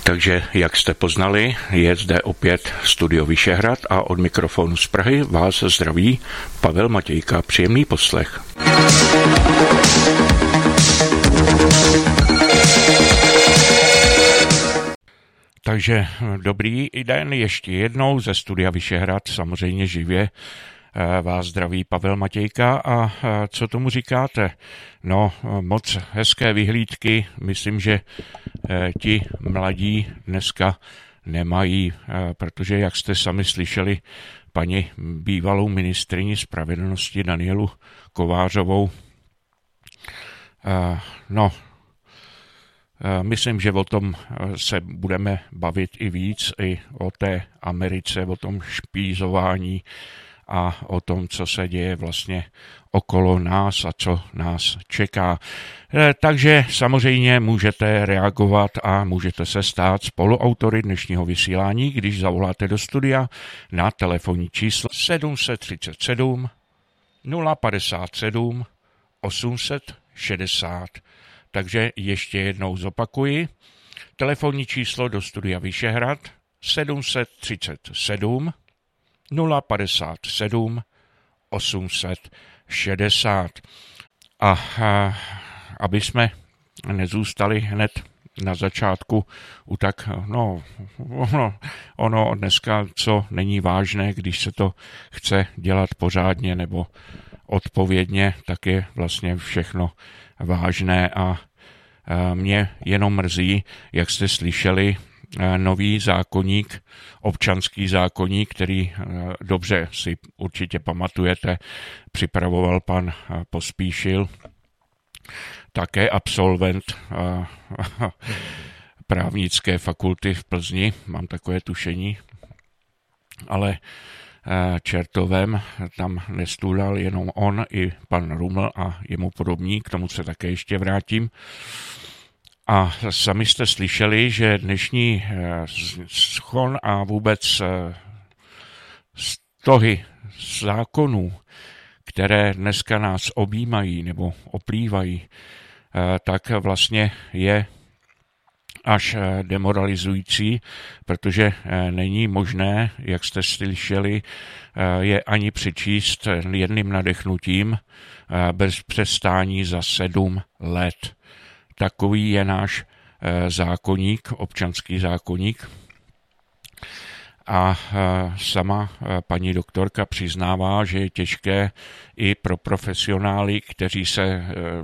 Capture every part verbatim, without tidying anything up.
Takže, jak jste poznali, je zde opět Studio Vyšehrad a od mikrofonu z Prahy vás zdraví Pavel Matějka. Příjemný poslech. Takže dobrý den ještě jednou ze Studia Vyšehrad, samozřejmě živě vás zdraví Pavel Matějka. A co tomu říkáte? No, moc hezké vyhlídky, myslím, že ti mladí dneska nemají, protože jak jste sami slyšeli, paní bývalou ministryni spravedlnosti Danielu Kovářovou, no, myslím, že o tom se budeme bavit i víc, i o té Americe, o tom špízování a o tom, co se děje vlastně okolo nás a co nás čeká. Takže samozřejmě můžete reagovat a můžete se stát spoluautory dnešního vysílání, když zavoláte do studia na telefonní číslo sedm set třicet sedm nula padesát sedm osm set šedesát. Takže ještě jednou zopakuji. Telefonní číslo do Studia Vyšehrad sedm set třicet sedm nula padesát sedm osm set šedesát. A, a aby jsme nezůstali hned na začátku u tak, no, ono, ono dneska, co není vážné, když se to chce dělat pořádně nebo odpovědně, tak je vlastně všechno vážné a mě jenom mrzí, jak jste slyšeli, nový zákoník, občanský zákoník, který dobře si určitě pamatujete, připravoval pan Pospíšil, také absolvent právnické fakulty v Plzni, mám takové tušení, ale čertovem tam nestůdal jenom on, i pan Ruml a jemu podobní, k tomu se také ještě vrátím. A sami jste slyšeli, že dnešní schon a vůbec stohy zákonů, které dneska nás objímají nebo oplývají, tak vlastně je až demoralizující, protože není možné, jak jste slyšeli, je ani přečíst jedným nadechnutím bez přestání za sedm let. Takový je náš zákoník, občanský zákoník. A sama paní doktorka přiznává, že je těžké i pro profesionály, kteří se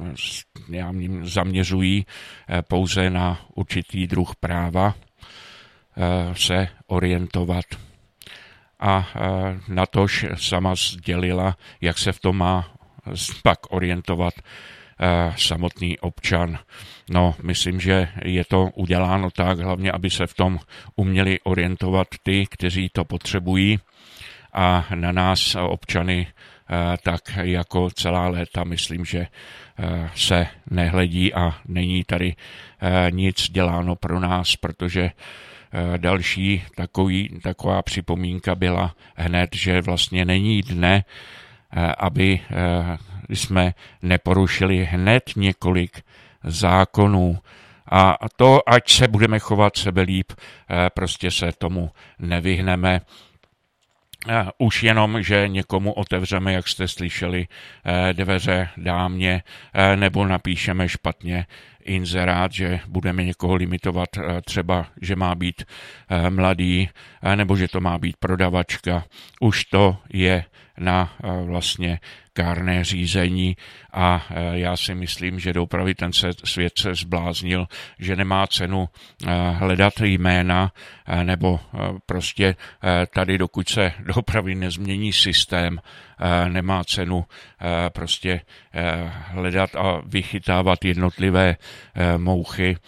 zaměřují pouze na určitý druh práva, se orientovat. A natož sama sdělila, jak se v tom má pak orientovat samotný občan. No, myslím, že je to uděláno tak, hlavně, aby se v tom uměli orientovat ty, kteří to potřebují, a na nás občany tak jako celá léta myslím, že se nehledí a není tady nic děláno pro nás, protože další takový, taková připomínka byla hned, že vlastně není dne, aby jsme neporušili hned několik zákonů. A to, ať se budeme chovat sebelíp, prostě se tomu nevyhneme. Už jenom, že někomu otevřeme, jak jste slyšeli, dveře dámě, nebo napíšeme špatně inzerát, že budeme někoho limitovat, třeba, že má být mladý, nebo že to má být prodavačka. Už to je na vlastně kárné řízení a já si myslím, že doopravdy ten svět se zbláznil, že nemá cenu hledat jména, nebo prostě tady, dokud se doopravdy nezmění systém, nemá cenu prostě hledat a vychytávat jednotlivé mouchy.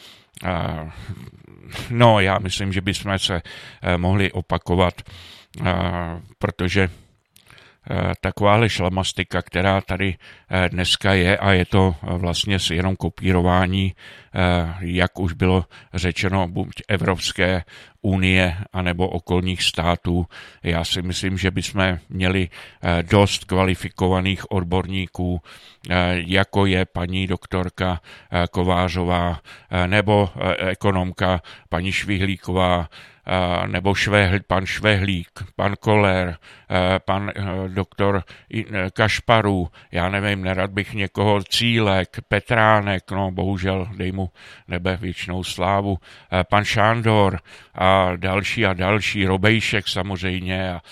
No, já myslím, že bychom se mohli opakovat, protože takováhle šlamastika, která tady dneska je a je to vlastně jenom kopírování, jak už bylo řečeno, buď Evropské unie anebo okolních států. Já si myslím, že bychom měli dost kvalifikovaných odborníků, jako je paní doktorka Kovářová nebo ekonomka paní Švihlíková, nebo Švehl, pan Švehlík, pan Koller, pan doktor Kašparů, já nevím, nerad bych někoho, Cílek, Petránek, no bohužel, dej mu nebe věčnou slávu, pan Šándor a další a další, Robejšek samozřejmě a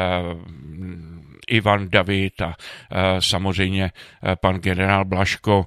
Ivan David a samozřejmě pan generál Blaško.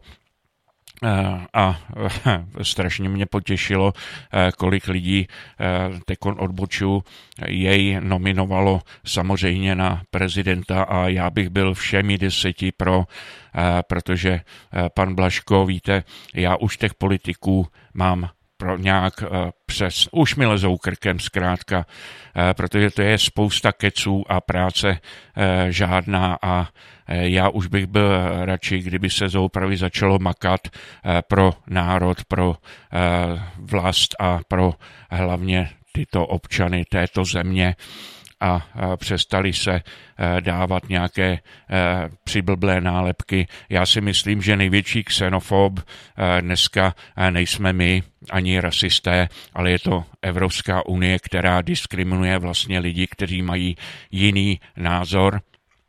A strašně mě potěšilo, kolik lidí tekon odbočů jej nominovalo samozřejmě na prezidenta a já bych byl všemi deseti pro, protože pan Blaško, víte, já už těch politiků mám pro nějak přes, už mi lezou krkem zkrátka, protože to je spousta keců a práce žádná a já už bych byl radši, kdyby se zoopravy začalo makat pro národ, pro vlast a pro hlavně tyto občany této země a přestali se dávat nějaké přiblblé nálepky. Já si myslím, že největší xenofob dneska nejsme my, ani rasisté, ale je to Evropská unie, která diskriminuje vlastně lidi, kteří mají jiný názor,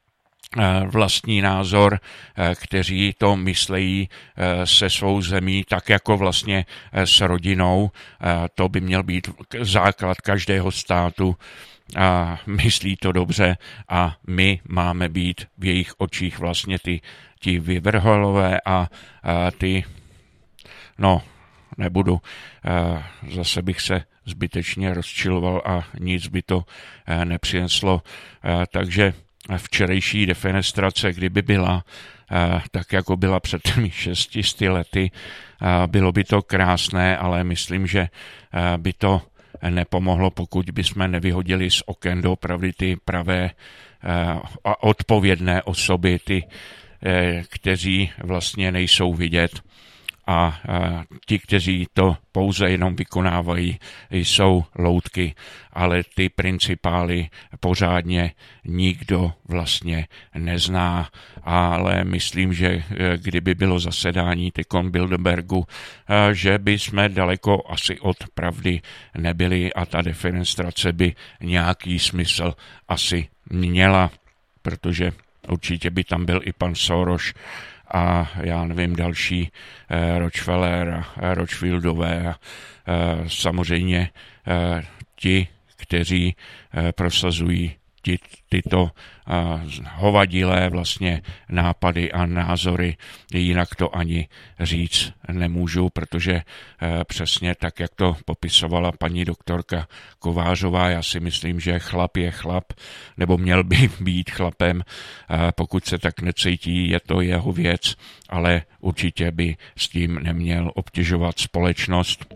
vlastní názor, kteří to myslejí se svou zemí tak jako vlastně s rodinou. To by měl být základ každého státu. A myslí to dobře a my máme být v jejich očích vlastně ty, ti vyvrholové a, a ty, no, nebudu, a zase bych se zbytečně rozčiloval a nic by to nepřineslo. A takže včerejší defenestrace, kdyby byla, tak jako byla před těmi šesti lety, bylo by to krásné, ale myslím, že by to nepomohlo, pokud bychom nevyhodili z oken doopravdy ty pravé a odpovědné osoby, ty, kteří vlastně nejsou vidět a ti, kteří to pouze jenom vykonávají, jsou loutky, ale ty principály pořádně nikdo vlastně nezná, ale myslím, že kdyby bylo zasedání Tekon Bilderbergu, že by jsme daleko asi od pravdy nebyli a ta defenestrace by nějaký smysl asi měla, protože určitě by tam byl i pan Soros a já nevím, další eh, Rockefeller a Rothschildové a eh, samozřejmě eh, ti, kteří eh, prosazují ty, tyto eh, hovadilé vlastně nápady a názory, jinak to ani říct nemůžu, protože eh, přesně tak, jak to popisovala paní doktorka Kovářová, já si myslím, že chlap je chlap, nebo měl by být chlapem, eh, pokud se tak necítí, je to jeho věc, ale určitě by s tím neměl obtěžovat společnost.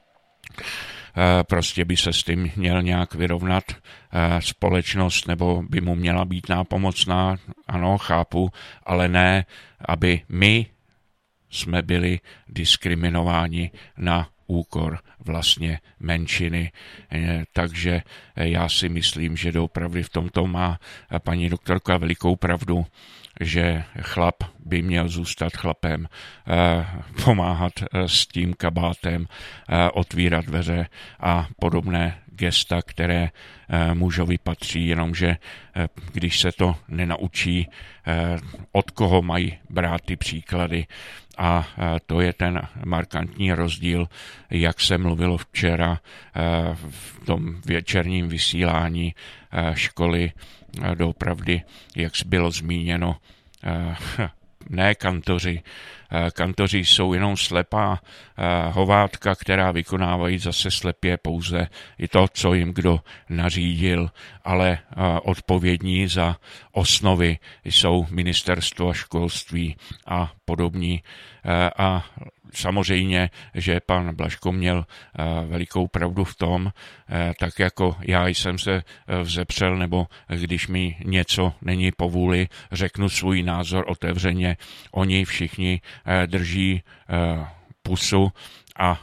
Prostě by se s tím měl nějak vyrovnat společnost, nebo by mu měla být nápomocná, ano, chápu, ale ne, aby my jsme byli diskriminováni na úkor vlastně menšiny. Takže já si myslím, že doopravdy v tomto má paní doktorka velikou pravdu, že chlap by měl zůstat chlapem, pomáhat s tím kabátem, otvírat dveře a podobné gesta, které mužovi patří, jenomže když se to nenaučí, od koho mají brát ty příklady. A to je ten markantní rozdíl, jak se mluvilo včera v tom večerním vysílání školy, doopravdy, jak bylo zmíněno, ne kantoři. Kantoři jsou jenom slepá hovátka, která vykonávají zase slepě pouze i to, co jim kdo nařídil, ale odpovědní za osnovy jsou ministerstvo školství a podobní. A samozřejmě, že pan Blažko měl velikou pravdu v tom, tak jako já jsem se vzepřel, nebo když mi něco není po vůli, řeknu svůj názor otevřeně, oni všichni drží pusu a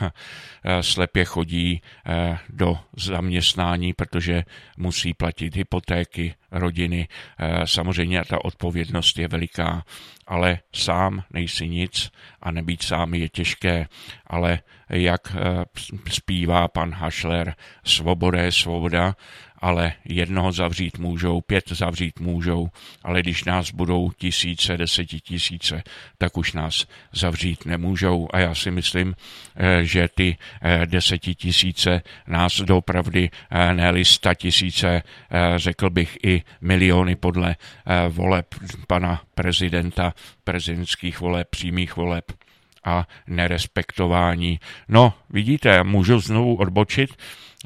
slepě chodí do zaměstnání, protože musí platit hypotéky, rodiny. Samozřejmě ta odpovědnost je veliká, ale sám nejsi nic a nebýt sám je těžké, ale jak zpívá pan Hašler, svoboda je svoboda, ale jednoho zavřít můžou, pět zavřít můžou, ale když nás budou tisíce, desetitisíce, tak už nás zavřít nemůžou. A já si myslím, že ty desetitisíce nás doopravdy, ne-li statisíce, řekl bych i miliony podle voleb pana prezidenta, prezidentských voleb, přímých voleb a nerespektování. No, vidíte, můžu znovu odbočit.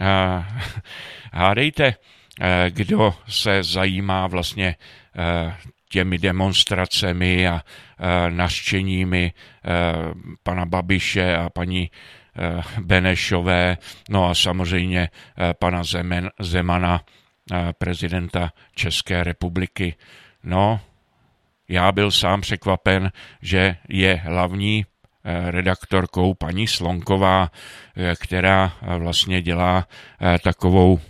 Hádejte, kdo se zajímá vlastně těmi demonstracemi a nařčeními pana Babiše a paní Benešové, no a samozřejmě pana Zemana, prezidenta České republiky. No, já byl sám překvapen, že je hlavní redaktorkou paní Slonková, která vlastně dělá takovou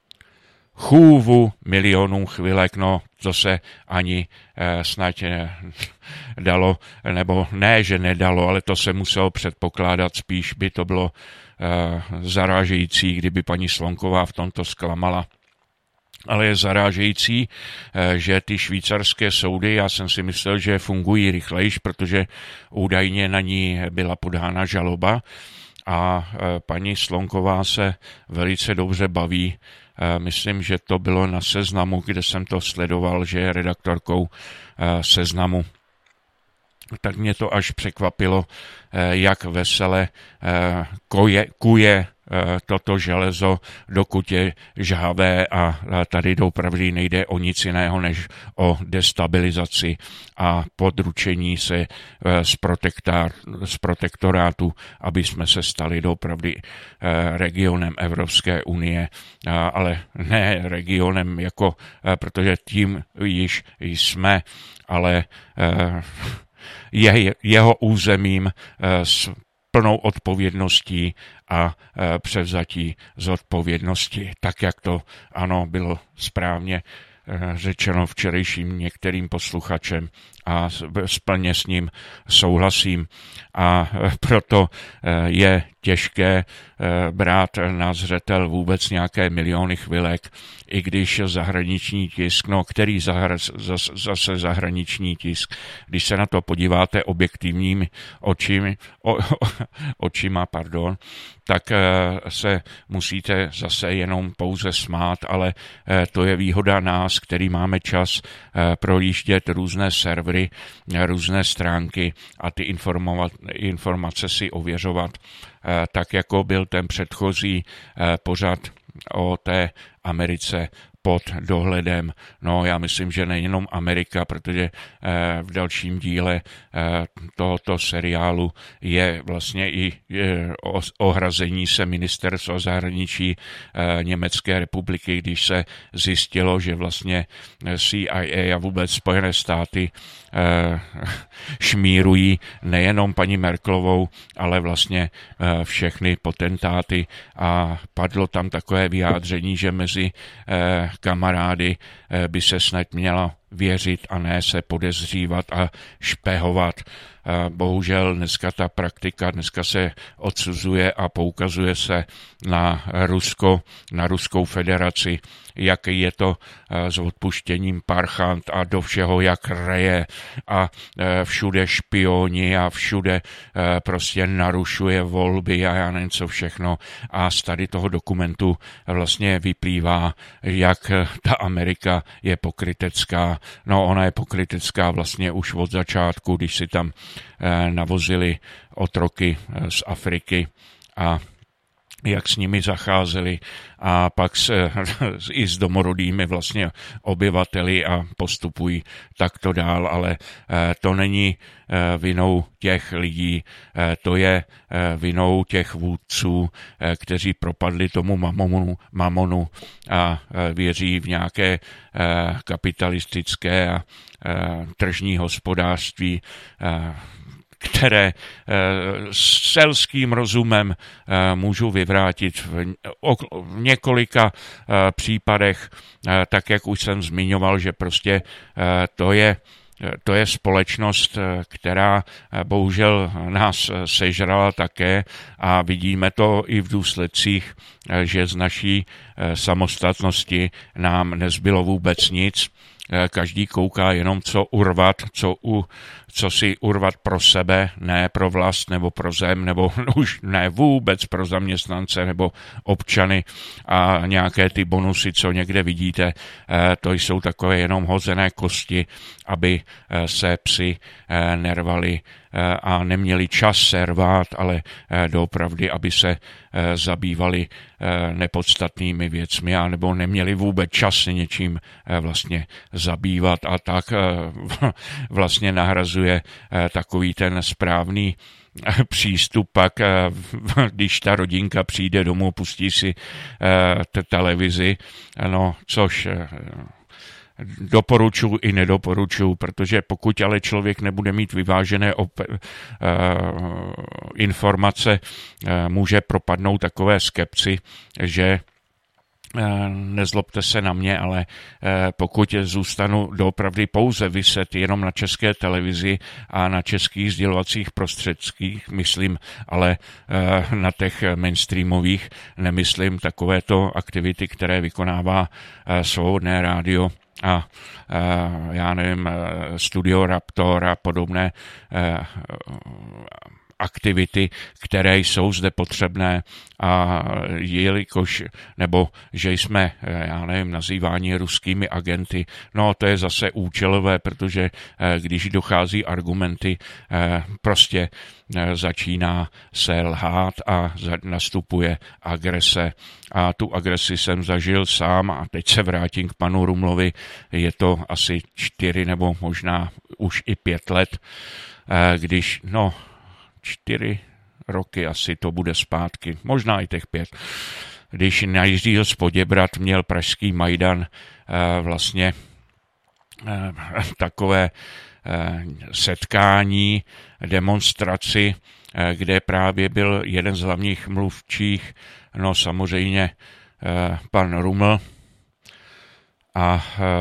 chůvu milionů chvilek, no to se ani snad dalo, nebo ne, že nedalo, ale to se muselo předpokládat, spíš by to bylo zarážející, kdyby paní Slonková v tomto zklamala. Ale je zarážející, že ty švýcarské soudy, já jsem si myslel, že fungují rychlejš, protože údajně na ní byla podána žaloba a paní Slonková se velice dobře baví. Myslím, že to bylo na Seznamu, kde jsem to sledoval, že je redaktorkou Seznamu. Tak mě to až překvapilo, jak vesele koje, kuje toto železo, dokud je žhavé, a tady doopravdy nejde o nic jiného, než o destabilizaci a područení se z, z protektorátu, aby jsme se stali doopravdy regionem Evropské unie, ale ne regionem jako, protože tím již jsme, ale je, jeho územím s plnou odpovědností a převzatí zodpovědnosti, tak jak to ano bylo správně řečeno včerejším některým posluchačem a plně s ním souhlasím. A proto je těžké brát na zřetel vůbec nějaké miliony chvilek, i když zahraniční tisk, no který zahra, zase zahraniční tisk, když se na to podíváte objektivními očimi, o, očima, pardon, tak se musíte zase jenom pouze smát, ale to je výhoda nás, který máme čas projíždět různé servery, různé stránky a ty informovat, informace si ověřovat, tak jako byl ten předchozí pořad o té Americe pod dohledem. No, já myslím, že nejenom Amerika, protože v dalším díle tohoto seriálu je vlastně i ohrazení se ministerstva zahraničí Německé republiky, když se zjistilo, že vlastně C I A a vůbec Spojené státy šmírují nejenom paní Merkelovou, ale vlastně všechny potentáty, a padlo tam takové vyjádření, že mezi kamarády by se snad měla věřit a ne se podezřívat a špehovat. Bohužel dneska ta praktika, dneska se odsuzuje a poukazuje se na Rusko, na Ruskou federaci, jak je to s odpuštěním parchant a do všeho jak reje a všude špioni a všude prostě narušuje volby a já nevím co všechno. A z tady toho dokumentu vlastně vyplývá, jak ta Amerika je pokrytecká. No, ona je pokrytecká vlastně už od začátku, když si tam navozili otroky z Afriky a jak s nimi zacházeli a pak se i s domorodými vlastně obyvateli a postupují takto dál, ale to není vinou těch lidí, to je vinou těch vůdců, kteří propadli tomu mamonu, mamonu a věří v nějaké kapitalistické a tržní hospodářství, které s selským rozumem můžu vyvrátit v několika případech, tak jak už jsem zmiňoval, že prostě to je To je společnost, která bohužel nás sežrala také a vidíme to i v důsledcích, že z naší samostatnosti nám nezbylo vůbec nic. Každý kouká jenom, co urvat, co, u, co si urvat pro sebe, ne pro vlast nebo pro zem, nebo už ne vůbec pro zaměstnance nebo občany a nějaké ty bonusy, co někde vidíte, to jsou takové jenom hozené kosti, aby se psi nervali a neměli čas se rvát, ale doopravdy, aby se zabývali nepodstatnými věcmi a nebo neměli vůbec čas se něčím vlastně zabývat a tak vlastně nahrazuje takový ten správný přístup pak, když ta rodinka přijde domů, pustí si televizi, no což doporučuji i nedoporučuji, protože pokud ale člověk nebude mít vyvážené op- uh, informace, uh, může propadnout takové skepci, že nezlobte se na mě, ale pokud zůstanu doopravdy pouze vyset jenom na české televizi a na českých sdělovacích prostředcích, myslím, ale na těch mainstreamových nemyslím takovéto aktivity, které vykonává Svobodné rádio a já nevím, Studio Raptor a podobné aktivity, které jsou zde potřebné a jelikož, nebo že jsme, já nevím, nazýváni ruskými agenty, no to je zase účelové, protože když dochází argumenty, prostě začíná se lhát a nastupuje agrese. A tu agresi jsem zažil sám a teď se vrátím k panu Rumlovi, je to asi čtyři nebo možná už i pět let, když, no, čtyři roky asi to bude zpátky, možná i těch pět. Když na Jiřího z Poděbrad měl pražský Majdan vlastně takové setkání, demonstraci, kde právě byl jeden z hlavních mluvčích, no samozřejmě pan Ruml a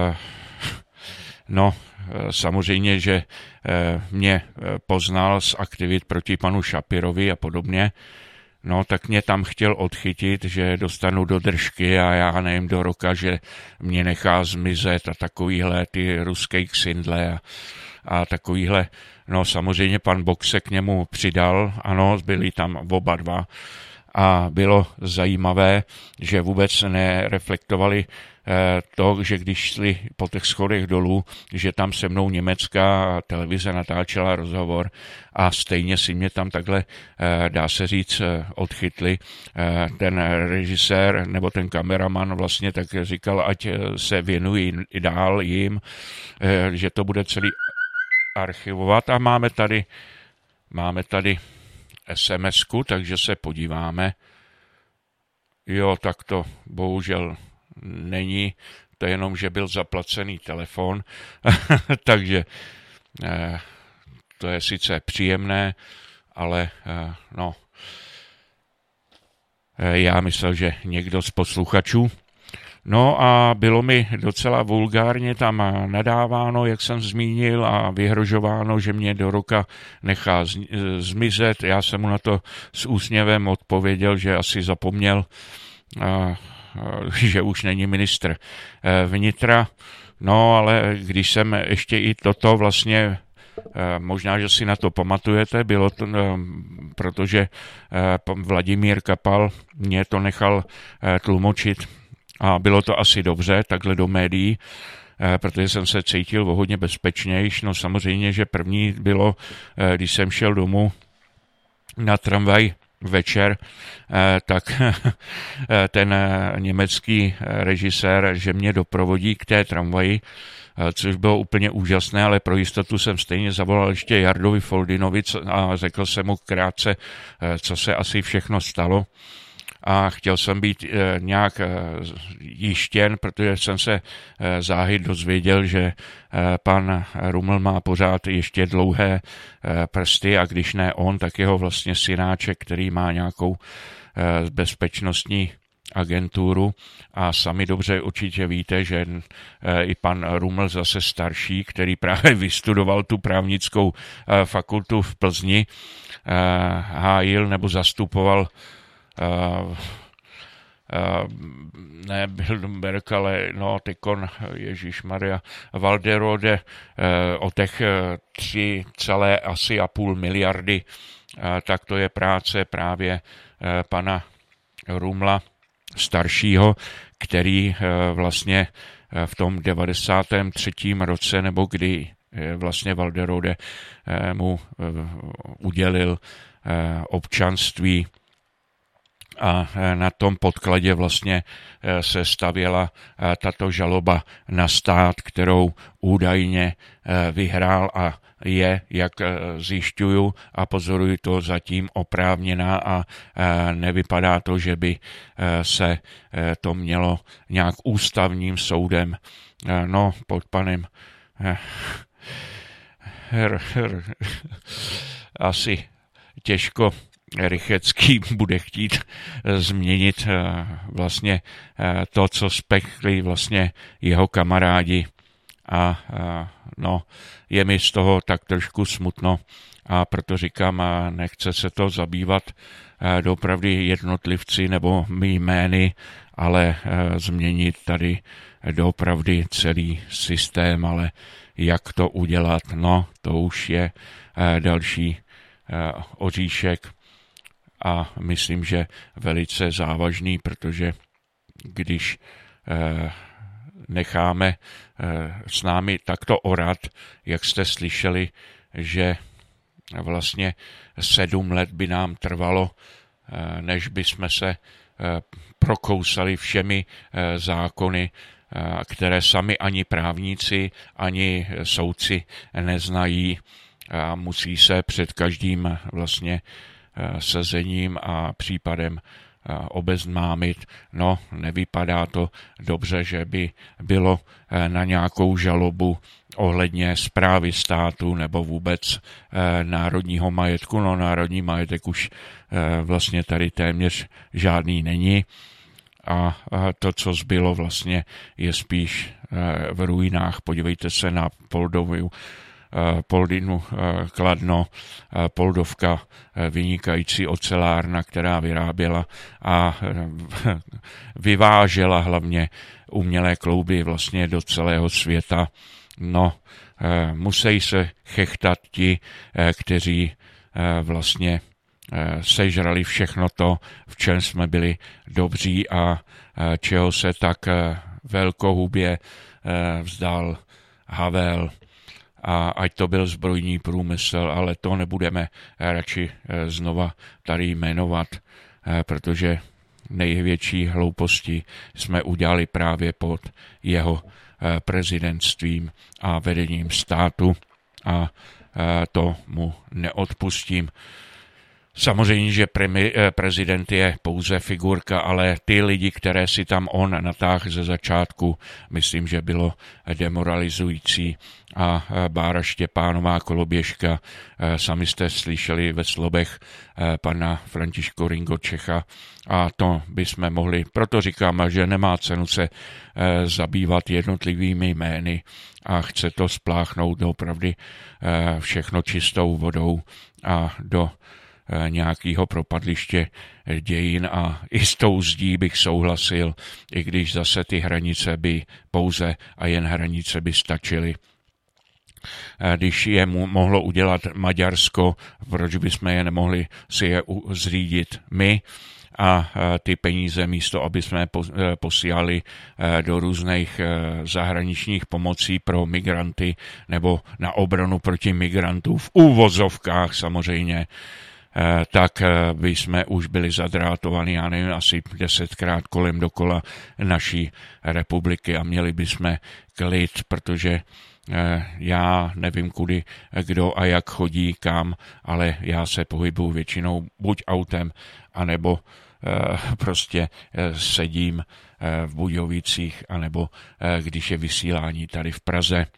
no samozřejmě, že mě poznal z aktivit proti panu Šapirovi a podobně, no tak mě tam chtěl odchytit, že dostanu do držky a já nevím do roka, že mě nechá zmizet a takovýhle ty ruské ksindle a, a takovýhle, no samozřejmě pan Bok se k němu přidal, ano, byli tam oba dva a bylo zajímavé, že vůbec nereflektovali to, že když šli po těch schodech dolů, že tam se mnou německá televize natáčela rozhovor a stejně si mě tam takhle, dá se říct, odchytli. Ten režisér nebo ten kameraman vlastně tak říkal, ať se věnují i dál jim, že to bude celý archivovat a máme tady, máme tady es em esku, takže se podíváme. Jo, tak to bohužel není, to je jenom, že byl zaplacený telefon, takže eh, to je sice příjemné, ale eh, no, eh, já myslel, že někdo z posluchačů. No a bylo mi docela vulgárně tam nadáváno, jak jsem zmínil, a vyhrožováno, že mě do roka nechá zmizet. Já jsem mu na to s úsměvem odpověděl, že asi zapomněl, a, že už není ministr vnitra. No ale když jsem ještě i toto vlastně, možná, že si na to pamatujete, bylo to, protože Vladimír Kapal mě to nechal tlumočit a bylo to asi dobře, takhle do médií, protože jsem se cítil o hodně bezpečnější. No samozřejmě, že první bylo, když jsem šel domů na tramvaj večer, tak ten německý režisér, že mě doprovodí k té tramvaji, což bylo úplně úžasné, ale pro jistotu jsem stejně zavolal ještě Jardovi Foldinovi a řekl jsem mu krátce, co se asi všechno stalo. A chtěl jsem být nějak jištěn, protože jsem se záhy dozvěděl, že pan Ruml má pořád ještě dlouhé prsty a když ne on, tak jeho vlastně synáček, který má nějakou bezpečnostní agenturu a sami dobře určitě víte, že i pan Ruml zase starší, který právě vystudoval tu právnickou fakultu v Plzni, hájil nebo zastupoval Uh, uh, ne Bilderberg, ale no tekon Ježíšmarja Walderode uh, o těch uh, tři celé asi a půl miliardy, uh, tak to je práce právě uh, pana Rumla staršího, který uh, vlastně uh, v tom devadesátém třetím roce, nebo kdy uh, vlastně Walderode uh, mu uh, udělil uh, občanství. A na tom podkladě vlastně se stavěla tato žaloba na stát, kterou údajně vyhrál a je, jak zjišťuju a pozoruji to zatím oprávněná a nevypadá to, že by se to mělo nějak ústavním soudem, no pod panem asi těžko Rychecký bude chtít změnit vlastně to, co spekli vlastně jeho kamarádi a no, je mi z toho tak trošku smutno a proto říkám, nechce se to zabývat doopravdy jednotlivci nebo jmény, ale změnit tady doopravdy celý systém, ale jak to udělat, no, to už je další oříšek. A myslím, že velice závažný, protože když eh, necháme eh, s námi takto orat, jak jste slyšeli, že vlastně sedm let by nám trvalo, eh, než by jsme se eh, prokousali všemi eh, zákony, eh, které sami ani právníci, ani soudci neznají a musí se před každým vlastně sezením a případem obeznámit. No, nevypadá to dobře, že by bylo na nějakou žalobu ohledně správy státu nebo vůbec národního majetku. No, národní majetek už vlastně tady téměř žádný není a to, co zbylo vlastně, je spíš v ruinách. Podívejte se na Poldovu Poldinu Kladno, Poldovka, vynikající ocelárna, která vyráběla a vyvážela hlavně umělé klouby vlastně do celého světa. No, musí se chechtat ti, kteří vlastně sežrali všechno to, v čem jsme byli dobří a čeho se tak velkohubě vzdal Havel. A ať to byl zbrojní průmysl, ale to nebudeme radši znova tady jmenovat, protože největší hlouposti jsme udělali právě pod jeho prezidentstvím a vedením státu a to mu neodpustím. Samozřejmě, že premi, prezident je pouze figurka, ale ty lidi, které si tam on natáhl ze začátku, myslím, že bylo demoralizující. A Bára Štěpánová Koloběžka, sami jste slyšeli ve slovech pana Františka Ringočecha a to bychom mohli, proto říkám, že nemá cenu se zabývat jednotlivými jmény a chce to spláchnout doopravdy všechno čistou vodou a do nějakého propadliště dějin a i s tou zdí bych souhlasil, i když zase ty hranice by pouze a jen hranice by stačily. Když je mohlo udělat Maďarsko, proč bychom je nemohli si je zřídit my a ty peníze místo, aby jsme posílali do různých zahraničních pomocí pro migranty nebo na obranu proti migrantů v úvozovkách samozřejmě, tak by jsme už byli zadrátovaní, já nevím, asi desetkrát kolem dokola naší republiky a měli bychom klid, protože já nevím kudy, kdo a jak chodí, kam, ale já se pohybuju většinou buď autem, anebo prostě sedím v Budějovicích, anebo když je vysílání tady v Praze.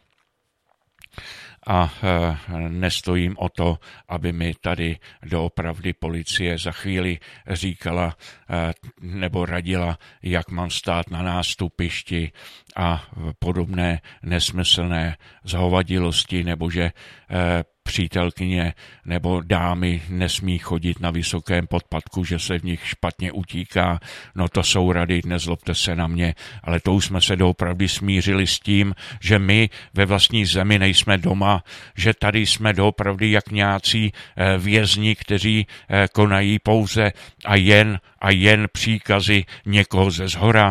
A nestojím o to, aby mi tady doopravdy policie za chvíli říkala nebo radila, jak mám stát na nástupišti a podobné nesmyslné zhovadilosti, nebo že přítelkyně nebo dámy nesmí chodit na vysokém podpatku, že se v nich špatně utíká. No to jsou rady, nezlobte se na mě, ale to už jsme se doopravdy smířili s tím, že my ve vlastní zemi nejsme doma, že tady jsme doopravdy jak nějací vězni, kteří konají pouze a jen a jen příkazy někoho ze zhora.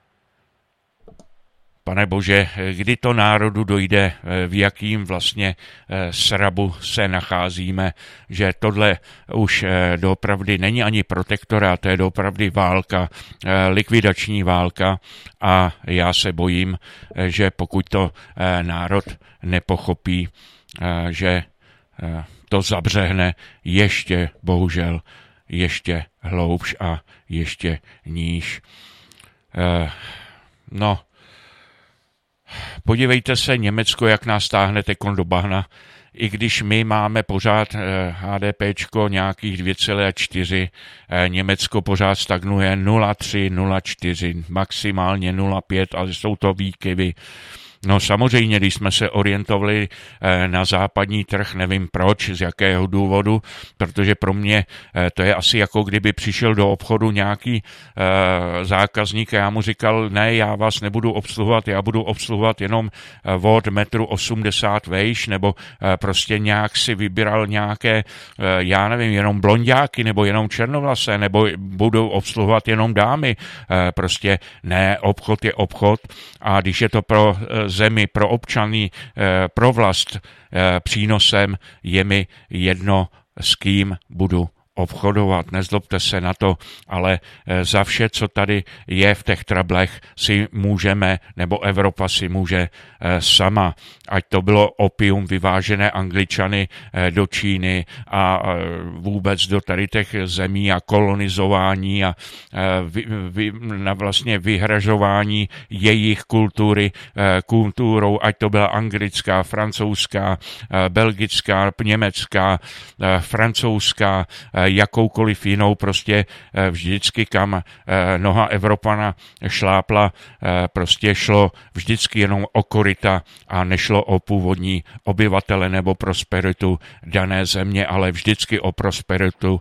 Pane Bože, kdy to národu dojde, v jakým vlastně srabu se nacházíme, že tohle už doopravdy není ani protektorát, to je doopravdy válka, likvidační válka a já se bojím, že pokud to národ nepochopí, že to zabřehne ještě, bohužel, ještě hloubš a ještě níž. No, podívejte se, Německo, jak nás táhne tekon do bahna, i když my máme pořád HDPčko nějakých dvě celé čtyři, Německo pořád stagnuje nula celá tři, nula celá čtyři, maximálně nula celá pět, ale jsou to výkyvy. No samozřejmě, když jsme se orientovali na západní trh, nevím proč, z jakého důvodu, protože pro mě to je asi jako kdyby přišel do obchodu nějaký zákazník a já mu říkal, ne, já vás nebudu obsluhovat, já budu obsluhovat jenom od metru osmdesát vejš, nebo prostě nějak si vybíral nějaké, já nevím, jenom blonďáky, nebo jenom černovlasé, nebo budu obsluhovat jenom dámy. Prostě ne, obchod je obchod a když je to pro zemi, pro občany, pro vlast přínosem, je mi jedno, s kým budu obchodovat, nezlobte se na to, ale za vše, co tady je v těch trablech, si můžeme, nebo Evropa si může sama. Ať to bylo opium vyvážené Angličany do Číny a vůbec do tady těch zemí a kolonizování a vy, vy, na vlastně vyhražování jejich kultury, kulturou, ať to byla anglická, francouzská, belgická, německá, francouzská, jakoukoliv jinou, prostě vždycky kam noha Evropana šlápla, prostě šlo vždycky jenom o koryta a nešlo o původní obyvatele nebo prosperitu dané země, ale vždycky o prosperitu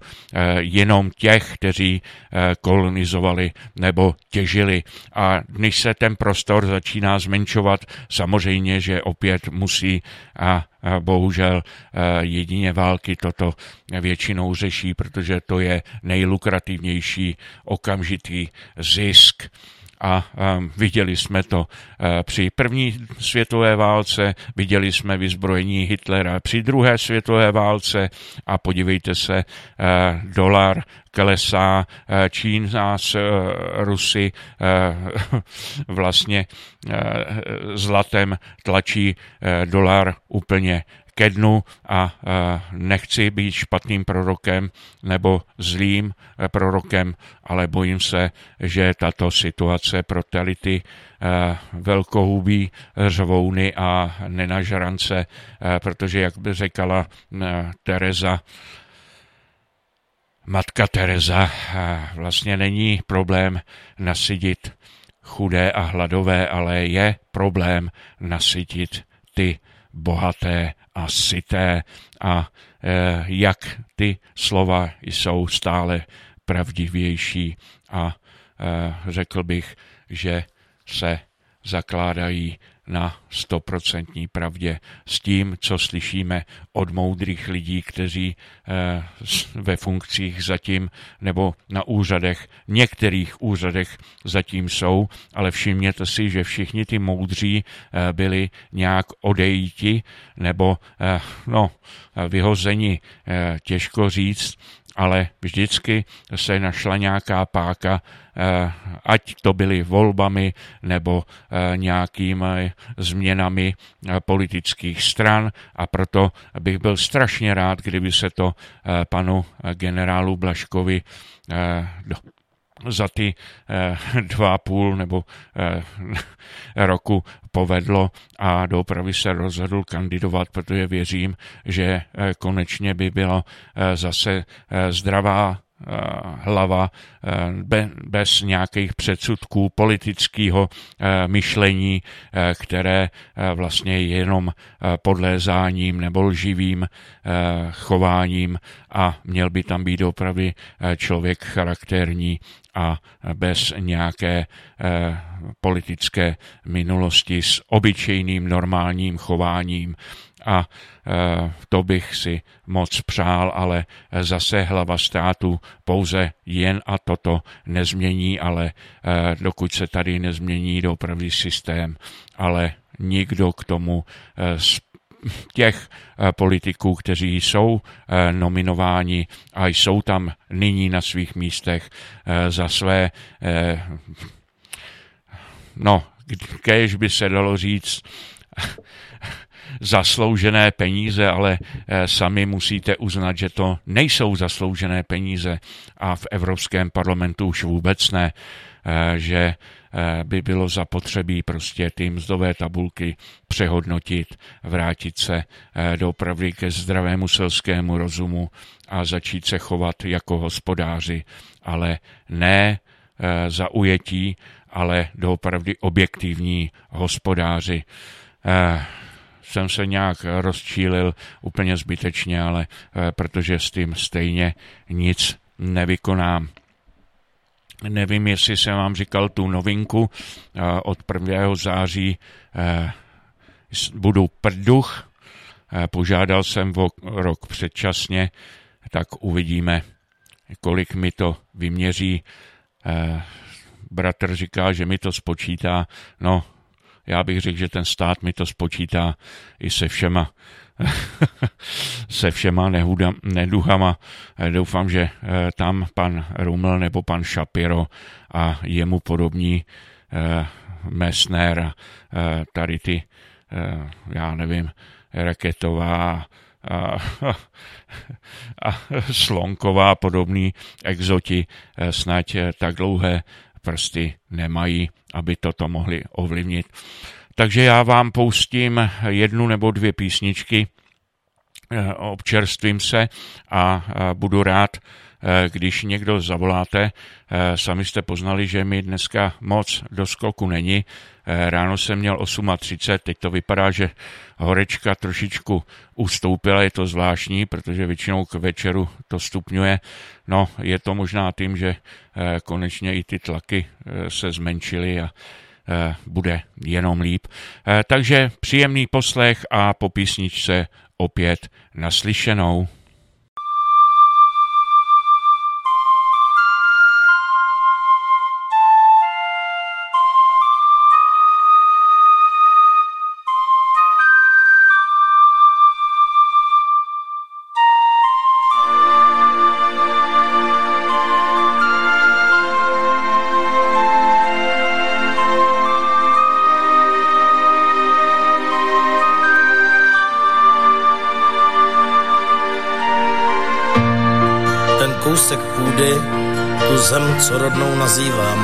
jenom těch, kteří kolonizovali nebo těžili. A když se ten prostor začíná zmenšovat, samozřejmě, že opět musí a bohužel jedině války toto většinou řeší, protože to je nejlukrativnější okamžitý zisk. A um, viděli jsme to uh, při první světové válce, viděli jsme vyzbrojení Hitlera při druhé světové válce a podívejte se, uh, dolar klesá, uh, Čína s uh, Rusy uh, vlastně uh, zlatem tlačí uh, dolar úplně ke dnu a nechci být špatným prorokem nebo zlým prorokem, ale bojím se, že tato situace pro tady ty velkohubí řvouny a nenažrance, protože jak by řekala Tereza, matka Tereza, vlastně není problém nasytit chudé a hladové, ale je problém nasytit ty bohaté a syté a e, jak ty slova jsou stále pravdivější a e, řekl bych, že se zakládají na stoprocentní pravdě s tím, co slyšíme od moudrých lidí, kteří ve funkcích zatím nebo na úřadech, některých úřadech zatím jsou, ale všimněte si, že všichni ty moudří byli nějak odejiti nebo no, vyhozeni, těžko říct, ale vždycky se našla nějaká páka, ať to byly volbami nebo nějakými změnami politických stran, a proto bych byl strašně rád, kdyby se to panu generálu Blažkovi za ty dva a půl nebo roku povedlo a doopravdy se rozhodl kandidovat, protože věřím, že konečně by bylo zase zdravá hlava bez nějakých předsudků politického myšlení, které vlastně je jenom podlézáním nebo lživým chováním, a měl by tam být opravdu člověk charakterní a bez nějaké politické minulosti s obyčejným normálním chováním. A to bych si moc přál, ale zase hlava státu pouze jen a toto nezmění, ale dokud se tady nezmění doopravdy systém, ale nikdo k tomu z těch politiků, kteří jsou nominováni a jsou tam nyní na svých místech za své, no, kéž by se dalo říct, zasloužené peníze, ale sami musíte uznat, že to nejsou zasloužené peníze, a v Evropském parlamentu už vůbec ne, že by bylo zapotřebí prostě ty mzdové tabulky přehodnotit, vrátit se doopravdy ke zdravému selskému rozumu a začít se chovat jako hospodáři, ale ne zaujetí, ale doopravdy objektivní hospodáři. Jsem se nějak rozčílil úplně zbytečně, ale protože s tím stejně nic nevykonám. Nevím, jestli jsem vám říkal tu novinku, od prvního září budu prduch, požádal jsem o rok předčasně, tak uvidíme, kolik mi to vyměří. Bratr říká, že mi to spočítá, no já bych řekl, že ten stát mi to spočítá i se všema se všema nehuda, neduchama. Doufám, že tam pan Ruml nebo pan Shapiro a jemu podobní Messner, tady ty, já nevím, Raketová a, a Slonková podobný exoti snad tak dlouhé prsty nemají, aby toto mohli ovlivnit. Takže já vám pustím jednu nebo dvě písničky, občerstvím se a budu rád, když někdo zavoláte. Sami jste poznali, že mi dneska moc do skoku není. Ráno jsem měl osm třicet, teď to vypadá, že horečka trošičku ustoupila, je to zvláštní, protože většinou k večeru to stupňuje. No, je to možná tím, že konečně i ty tlaky se zmenšily a bude jenom líp. Takže příjemný poslech a po písničce opět naslyšenou. Kousek půdy, tu zem, co rodnou nazývám.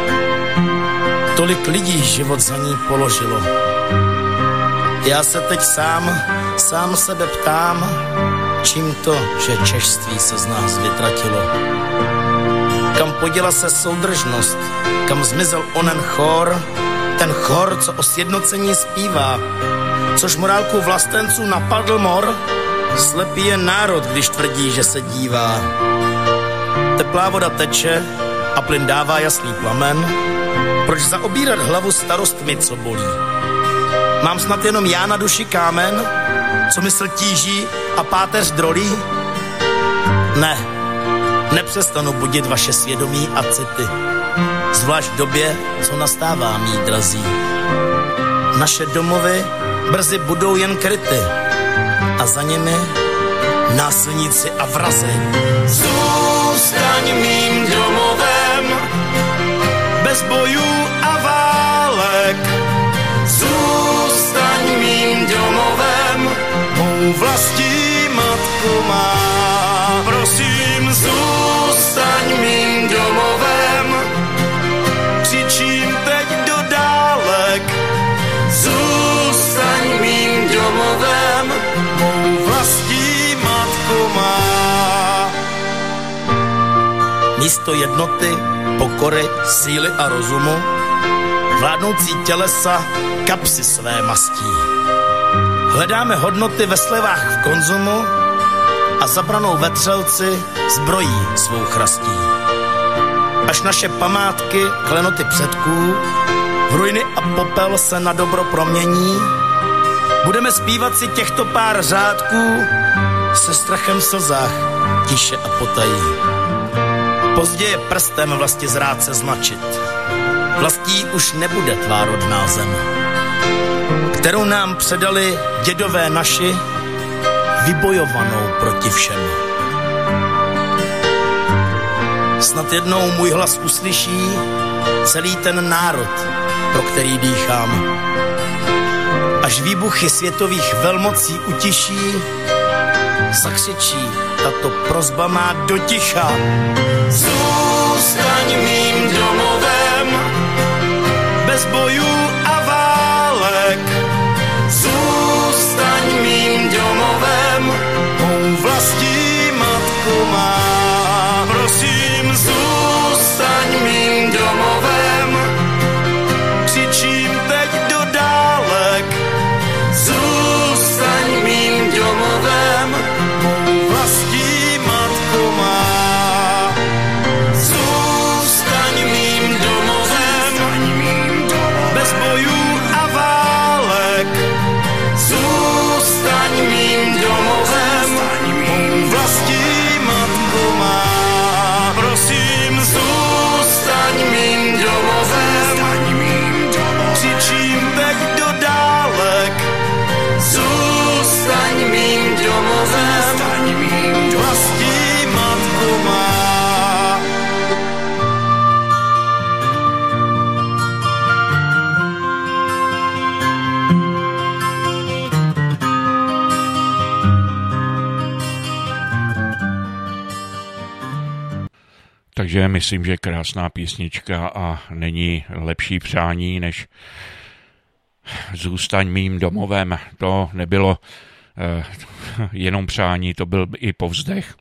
Tolik lidí život za ní položilo. Já se teď sám, sám sebe ptám, čím to, že češství se z nás vytratilo. Kam poděla se soudržnost, kam zmizel onen chor, ten chor, co o sjednocení zpívá, což morálku vlastenců napadl mor. Slepý je národ, když tvrdí, že se dívá. Teplá voda teče a plyn dává jasný plamen. Proč zaobírat hlavu starostmi, co bolí? Mám snad jenom já na duši kámen, co mysl tíží a páteř drolí? Ne, nepřestanu budit vaše svědomí a city, zvlášť v době, co nastává, mí drazí. Naše domovy brzy budou jen kryty a za nimi násilníci a vrazi. Zůstaň mým domovem, bez bojů a válek. Zůstaň mým domovem, mou vlastí matku má. Prosím, zůstaň mým domovem, křičím teď do dálek. Zůstaň mým domovem, mou vlastní matku má. Místo jednoty, pokory, síly a rozumu, vládnoucí tělesa kapsy své mastí. Hledáme hodnoty ve slevách v konzumu a zabranou vetřelci zbrojí svou chrastí. Až naše památky, klenoty předků, v ruiny a popel se na dobro promění, budeme zpívat si těchto pár řádků se strachem v slzách, tiše a potají. Pozdě je prstem vlasti zrát se značit. Vlastí už nebude tvá rodná zem, kterou nám předali dědové naši, vybojovanou proti všem. Snad jednou můj hlas uslyší celý ten národ, pro který dýchám. Až výbuchy světových velmocí utiší, zakřičí tato prosba má do ticha. Zůstaň mým domovem, bez bojů a válek. Zůstaň mým domovem, mou vlastní matku má. Prosím, zůstaň mým domovem, křičím teď do dálek. Zůstaň mým domovem, mou vlastní matku má. Zůstaň mým domovem, bez bojů a válek. Zůstaň mým domovem, mou vlastní matku má. Prosím, zůstaň mým domovem, křičím teď do dálek. Zůstaň mým domovem, vlastní matku má. Takže myslím, že krásná písnička a není lepší přání, než zůstaň mým domovem. To nebylo eh, jenom přání, to byl i povzdech.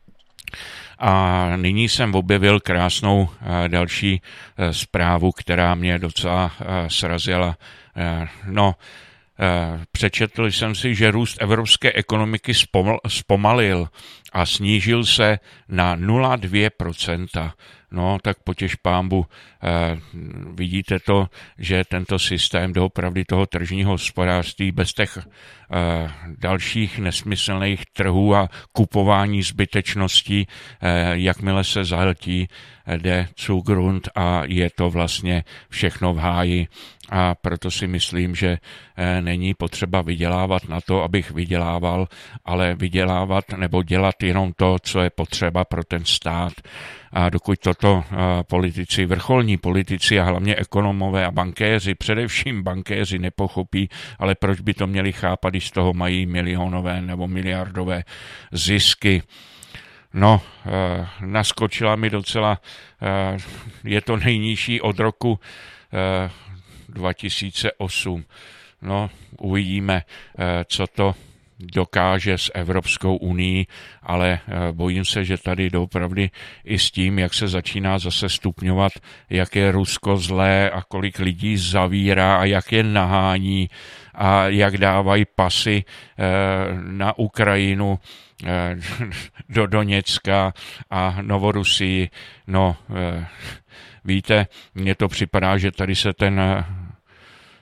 A nyní jsem objevil krásnou eh, další eh, zprávu, která mě docela eh, srazila. Eh, no, eh, přečetl jsem si, že růst evropské ekonomiky spomal, zpomalil a snížil se na nula celá dvě procenta. No, tak potěš pánbu, eh, vidíte to, že tento systém doopravdy toho tržního hospodářství bez těch eh, dalších nesmyslných trhů a kupování zbytečností, eh, jakmile se zahltí, jde zu Grund a je to vlastně všechno v háji. A proto si myslím, že není potřeba vydělávat na to, abych vydělával, ale vydělávat nebo dělat jenom to, co je potřeba pro ten stát. A dokud toto politici, vrcholní politici a hlavně ekonomové a bankéři, především bankéři nepochopí, ale proč by to měli chápat, když z toho mají milionové nebo miliardové zisky. No, eh, naskočila mi docela, eh, je to nejnižší od roku eh, dva tisíce osm. No, uvidíme, eh, co to dokáže s Evropskou unií, ale eh, bojím se, že tady doopravdy i s tím, jak se začíná zase stupňovat, jak je Rusko zlé a kolik lidí zavírá a jak je nahání a jak dávají pasy eh, na Ukrajinu, do Doněcka a Novorusii. No, víte, mně to připadá, že tady se ten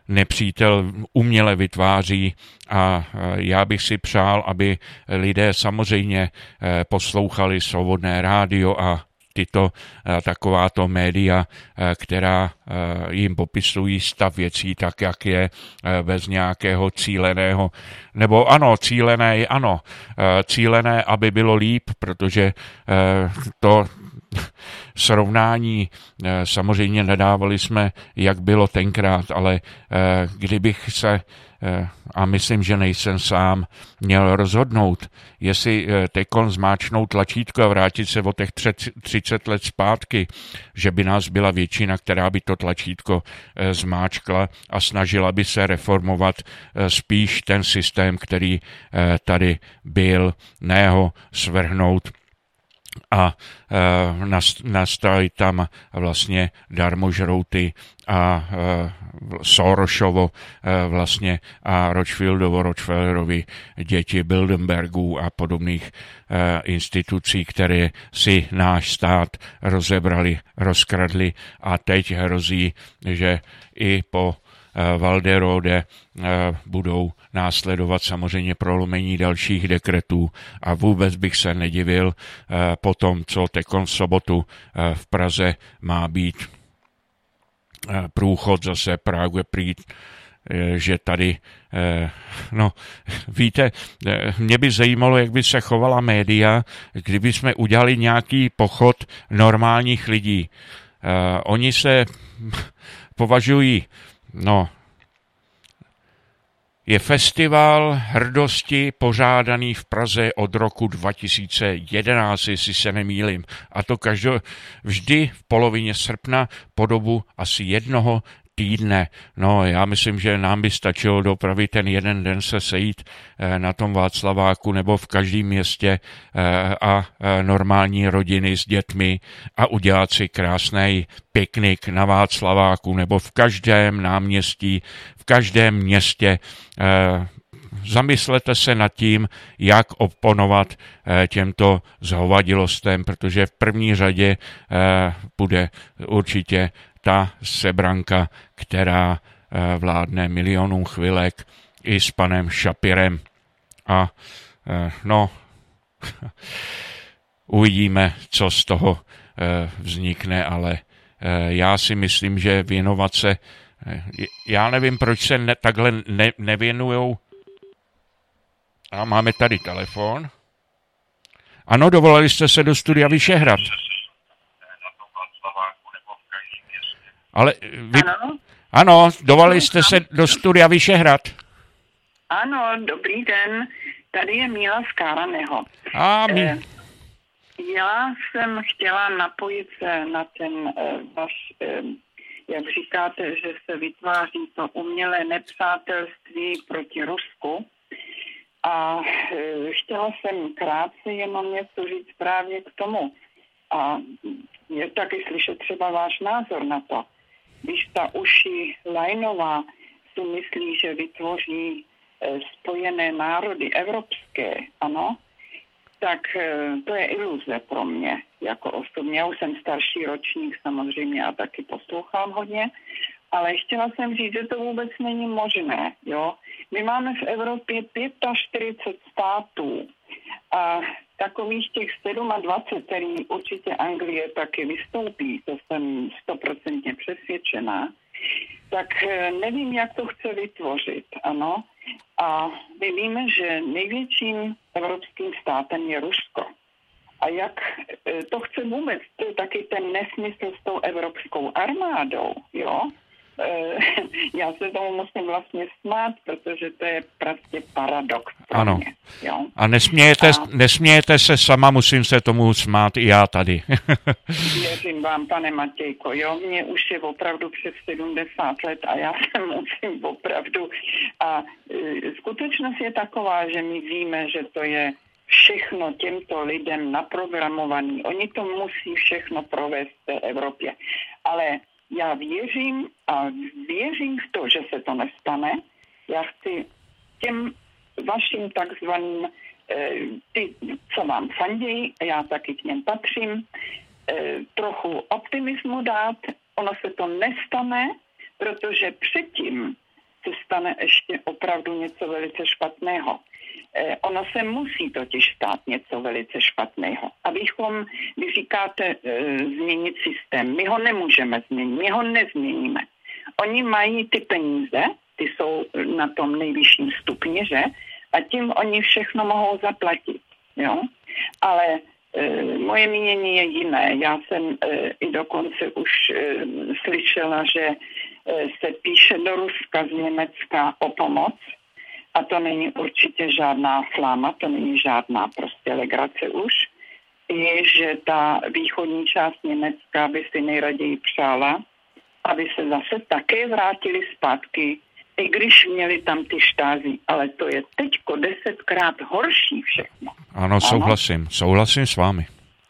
nepřítel uměle vytváří a já bych si přál, aby lidé samozřejmě poslouchali Svobodné rádio a tyto takováto média, která jim popisují stav věcí tak, jak je, bez nějakého cíleného, nebo ano, cílené je ano, cílené, aby bylo líp, protože to srovnání samozřejmě nedávali jsme, jak bylo tenkrát, ale kdybych se, a myslím, že nejsem sám, měl rozhodnout, jestli tekon zmáčknout tlačítko a vrátit se o těch třicet let zpátky, že by nás byla většina, která by to tlačítko zmáčkla a snažila by se reformovat spíš ten systém, který tady byl, ne ho svrhnout a e, nastavit tam vlastně darmožrouty a e, Sorosovo e, vlastně a Rothschildovo, Rockefellerovi děti Bilderbergů a podobných e, institucí, které si náš stát rozebrali, rozkradli a teď hrozí, že i po Walderode budou následovat samozřejmě prolomení dalších dekretů a vůbec bych se nedivil po tom, co teďkom v sobotu v Praze má být průchod zase Prague Pride, že tady, no víte, mě by zajímalo, jak by se chovala média, kdyby jsme udělali nějaký pochod normálních lidí. Oni se považují, no, je festival hrdosti pořádaný v Praze od roku dva tisíce jedenáct, jestli se nemýlím. A to každou, vždy v polovině srpna po dobu asi jednoho týdne. No, já myslím, že nám by stačilo dopravit ten jeden den se sejít na tom Václaváku nebo v každém městě a normální rodiny s dětmi a udělat si krásný piknik na Václaváku nebo v každém náměstí, v každém městě. Zamyslete se nad tím, jak oponovat těmto zhovadilostem, protože v první řadě bude určitě ta sebranka, která vládne milionům chvilek i s panem Šapirem. A no, uvidíme, co z toho vznikne, ale já si myslím, že věnovat se, já nevím, proč se ne, takhle ne, nevěnujou. A máme tady telefon. Ano, dovolali jste se do studia Vyšehrad. Ale vy... Ano? Ano, dovolali jste se do studia Vyšehrad. Ano, dobrý den. Tady je Míla z Káraného. A my... eh, já jsem chtěla napojit se na ten eh, vaš, eh, jak říkáte, že se vytváří to umělé nepřátelství proti Rusku. A eh, chtěla jsem krátce jenom něco říct právě k tomu. A je taky slyšet třeba váš názor na to. Když ta Uši Lajnová si myslí, že vytvoří e, spojené národy evropské, ano, tak e, to je iluze pro mě, jako osobně. Já už jsem starší ročník samozřejmě a taky poslouchám hodně, ale chtěla jsem říct, že to vůbec není možné, jo. My máme v Evropě čtyřicet pět států a takových těch dvacet sedm, který určitě Anglie taky vystoupí, to jsem stoprocentně přesvědčená, tak nevím, jak to chce vytvořit, ano. A my víme, že největším evropským státem je Rusko. A jak to chce vůbec, to je taky ten nesmysl s tou evropskou armádou, jo. Já se tomu musím vlastně smát, protože to je prostě paradox. Ano. Mě, jo? A nesmějete, a nesmějete se sama, musím se tomu smát i já tady. Věřím vám, pane Matějko, jo, mě už je opravdu přes sedmdesát let a já se musím opravdu. A e, skutečnost je taková, že my víme, že to je všechno těmto lidem naprogramovaný. Oni to musí všechno provést v té Evropě. Ale já věřím a věřím v to, že se to nestane. Já chci těm vašim takzvaným, eh, ty, co vám fandějí, já taky k něm patřím, eh, trochu optimismu dát. Ono se to nestane, protože předtím se stane ještě opravdu něco velice špatného. Eh, ono se musí totiž stát něco velice špatného. Abychom, vy říkáte, eh, změnit systém. My ho nemůžeme změnit, my ho nezměníme. Oni mají ty peníze, ty jsou na tom nejvyšším stupni, že? A tím oni všechno mohou zaplatit, jo? Ale e, moje mínění je jiné. Já jsem e, i dokonce už e, slyšela, že e, se píše do Ruska z Německa o pomoc a to není určitě žádná fláma, to není žádná prostě legrace už. I že ta východní část Německa by si nejraději přála, aby se zase také vrátili zpátky, i když měli tam ty štázy, ale to je teďko desetkrát horší všechno. Ano, souhlasím, ano? souhlasím s vámi.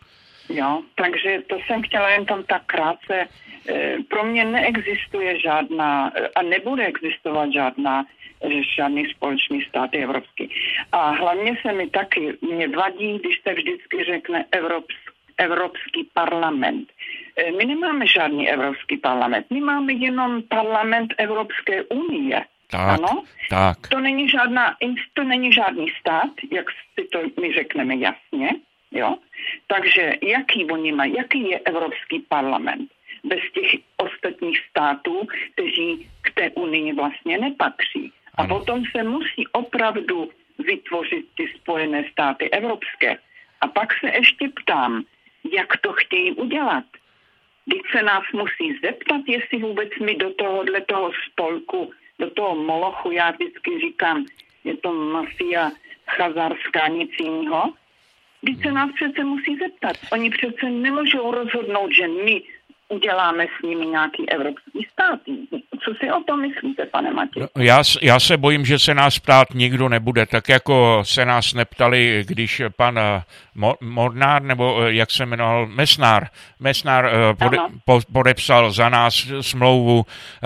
Jo, takže to jsem chtěla jen tam tak krátce. Pro mě neexistuje žádná, a nebude existovat žádná, žádný společný stát evropský. A hlavně se mi taky, mě vadí, když se vždycky řekne Evropský, Evropský parlament. My nemáme žádný Evropský parlament, my máme jenom parlament Evropské unie. Tak, ano? tak. To není žádná, to není žádný stát, jak si to my řekneme jasně, jo? Takže jaký oni mají, jaký je Evropský parlament bez těch ostatních států, kteří k té unii vlastně nepatří. A ano. Potom se musí opravdu vytvořit ty Spojené státy evropské. A pak se ještě ptám, jak to chtějí udělat. Když se nás musí zeptat, jestli vůbec my do tohohle toho spolku, do toho molochu, já vždycky říkám, je to mafia chazarská, nic jiného. Když se nás přece musí zeptat. Oni přece nemůžou rozhodnout, že my uděláme s nimi nějaký evropský stát. Co si o tom myslíte, pane Matěj? Já, já se bojím, že se nás ptát nikdo nebude, tak jako se nás neptali, když pan Mornár, nebo jak se jmenoval, Mesnár, Mesnár pode, po, podepsal za nás smlouvu,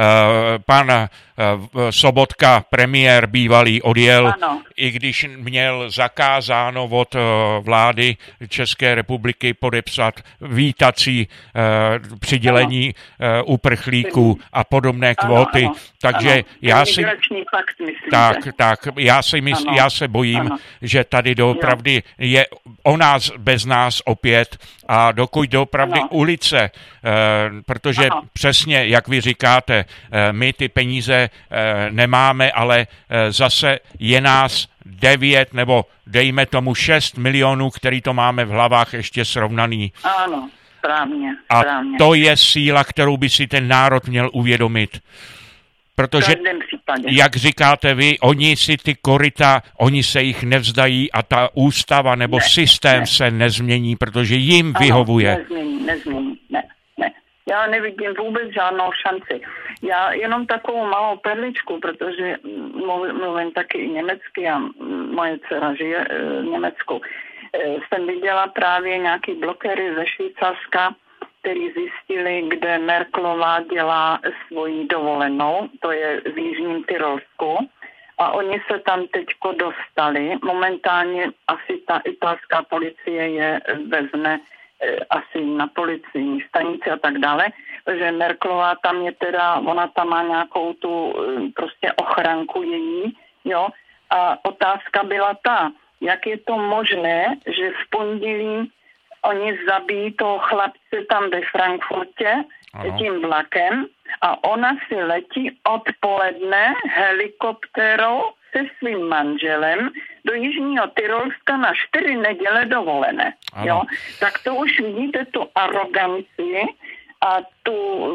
pan Sobotka, premiér bývalý, odjel, ano. I když měl zakázáno od vlády České republiky podepsat vítací přidělení ano. uprchlíků a podobné kvóty. Ano, ano, takže ano. já si fakt, tak, tak, já si mysl, já se bojím, ano. že tady doopravdy je o nás bez nás opět a dokud doopravdy ano. ulice, eh, protože ano. přesně, jak vy říkáte, eh, my ty peníze eh, nemáme, ale eh, zase je nás devět nebo dejme tomu šest milionů, který to máme v hlavách ještě srovnaný. Ano. Správně, správně. A to je síla, kterou by si ten národ měl uvědomit. Protože, jak říkáte vy, oni si ty koryta, oni se jich nevzdají a ta ústava nebo ne, systém ne. se nezmění, protože jim ano, vyhovuje. Nezmění, nezmění, ne, ne. Já nevidím vůbec žádnou šanci. Já jenom takovou malou perličku, protože mluvím, mluvím taky i německy a moje dcera žije v Německu. Jsem viděla právě nějaký blokery ze Švýcarska, který zjistili, kde Merkelová dělá svoji dovolenou, to je v Jižním Tyrolsku. A oni se tam teďko dostali. Momentálně asi ta italská policie je vezme eh, asi na policejní stanici a tak dále, že Merkelová tam je teda, ona tam má nějakou tu eh, prostě ochranku její, jo. A otázka byla ta, jak je to možné, že v pondělí oni zabijí toho chlapce tam ve Frankfurtě ano. tím vlakem a ona si letí odpoledne helikoptérou se svým manželem do Jižního Tyrolska na čtyři neděle dovolené. Jo? Tak to už vidíte tu aroganci a tu,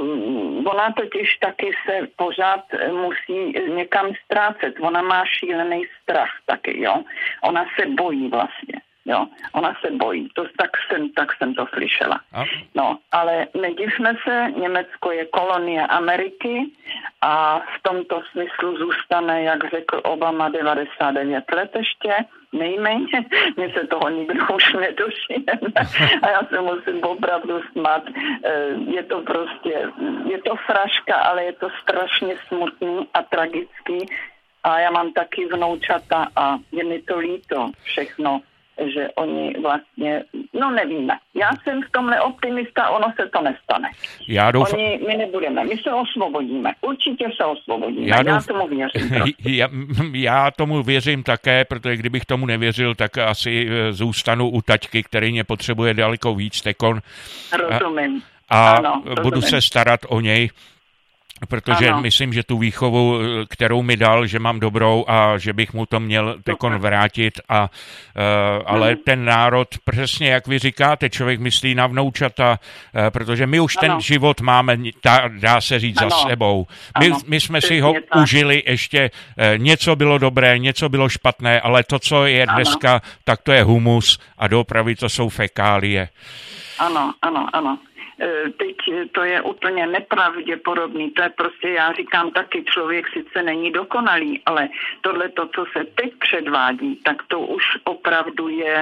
ona totiž taky se pořád musí někam ztrácet. Ona má šílený strach taky, jo. Ona se bojí vlastně. Jo, ona se bojí, to, tak, jsem, tak jsem to slyšela. No, ale nedivme se, Německo je kolonie Ameriky a v tomto smyslu zůstane, jak řekl Obama, devadesát devět let ještě, nejméně, mě se toho nikdo už nedožijeme a já se musím opravdu smát. Je to prostě, je to fraška, ale je to strašně smutný a tragický a já mám taky vnoučata a je mi to líto všechno, že oni vlastně, no nevíme. Já jsem v tomhle optimista, ono se to nestane. Já douf... Oni, my nebudeme, my se osvobodíme, určitě se osvobodíme, já, já, douf... já tomu věřím. Prostě. já, já tomu věřím také, protože kdybych tomu nevěřil, tak asi zůstanu u taťky, který mě potřebuje daleko víc tekon. Rozumím. A ano, budu rozumím. se starat o něj, protože ano. myslím, že tu výchovu, kterou mi dal, že mám dobrou a že bych mu to měl tekon vrátit. A, uh, ale hmm. ten národ, přesně jak vy říkáte, člověk myslí na vnoučata, uh, protože my už ano. ten život máme, ta, dá se říct, ano. za sebou. My, ano. my jsme si ho tak. užili ještě, uh, něco bylo dobré, něco bylo špatné, ale to, co je ano. dneska, tak to je humus a doopravdy to jsou fekálie. Ano, ano, ano. Teď to je úplně nepravděpodobný, to je prostě, já říkám taky, člověk sice není dokonalý, ale tohle to, co se teď předvádí, tak to už opravdu je,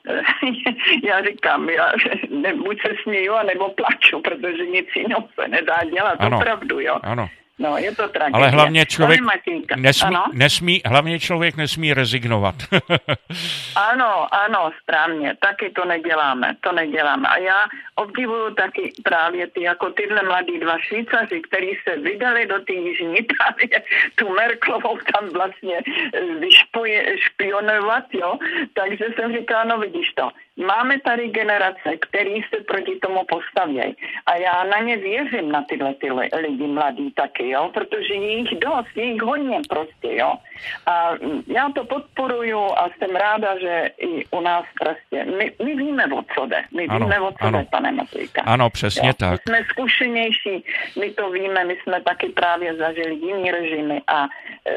já říkám, já ne, buď se směju, nebo plaču, protože nic jiného se nedá dělat, ano, opravdu, jo. Ano. No, je to tragédie. Ale hlavně člověk nesmí, nesmí, hlavně člověk nesmí rezignovat. Ano, ano, správně. Taky to neděláme, to neděláme. A já obdivuju taky právě ty, jako tyhle mladí dva Švýcaři, kteří se vydali do té Jižní Itálie, tu Merklovou tam vlastně vyšpoje, špionovat, jo. Takže jsem říkala, no vidíš to, máme tady generace, který se proti tomu postavějí. A já na ně věřím, na tyhle ty lidi mladí taky, jo, protože je jich dost, je jich hodně prostě, jo. A já to podporuju a jsem ráda, že i u nás prostě, my, my víme, o co jde. My ano, víme, o co ano. jde, pane Matejka. Ano, přesně jo. tak. My jsme zkušenější, my to víme, my jsme taky právě zažili jiný režimy a e,